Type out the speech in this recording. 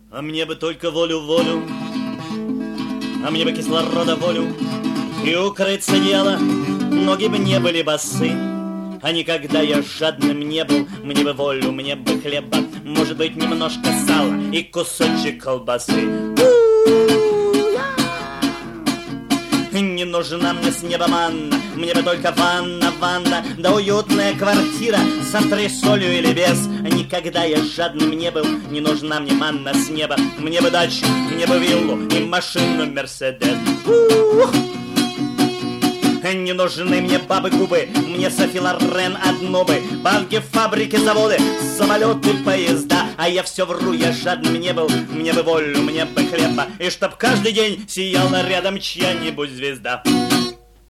А мне бы только волю, а мне бы кислорода волю, и укрыться дело, ноги бы не были босы. А никогда я жадным не был, мне бы волю, мне бы хлеба, может быть, немножко сала и кусочек колбасы. Не нужна мне с неба манна, мне бы только ванна, да уютная квартира с антресолью или без. Никогда я жадным не был, не нужна мне манна с неба, мне бы дачу, мне бы виллу и машину Мерседес. Не нужны мне бабы-губы, мне Софи Лорен одну бы. Банки, фабрики, заводы, самолеты, поезда. А я все вру, я жадным не был, мне бы волю, мне бы хлеба, и чтоб каждый день сияла рядом чья-нибудь звезда.